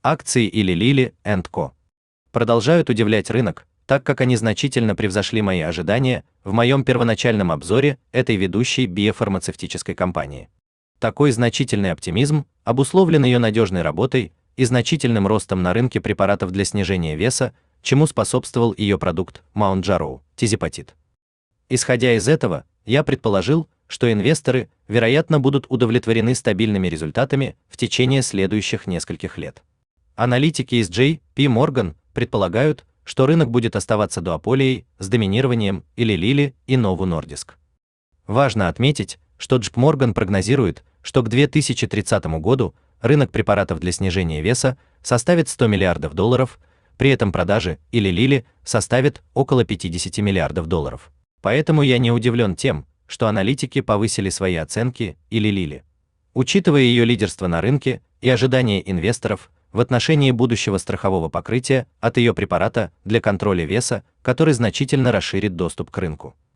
Акции Eli Lilly and Co. продолжают удивлять рынок, так как они значительно превзошли мои ожидания в моем первоначальном обзоре этой ведущей биофармацевтической компании. Такой значительный оптимизм обусловлен ее надежной работой и значительным ростом на рынке препаратов для снижения веса, чему способствовал ее продукт Mounjaro, тизипатид. Исходя из этого, я предположил, что инвесторы, вероятно, будут удовлетворены стабильными результатами в течение следующих нескольких лет. Аналитики из J.P. Morgan предполагают, что рынок будет оставаться дуополией с доминированием Eli Lilly и Novo Nordisk. Важно отметить, что JP Morgan прогнозирует, что к 2030 году рынок препаратов для снижения веса составит $100 миллиардов, при этом продажи Eli Lilly составят около $50 миллиардов. Поэтому я не удивлен тем, что аналитики повысили свои оценки Eli Lilly. Учитывая ее лидерство на рынке и ожидания инвесторов в отношении будущего страхового покрытия от ее препарата для контроля веса, который значительно расширит доступ к рынку.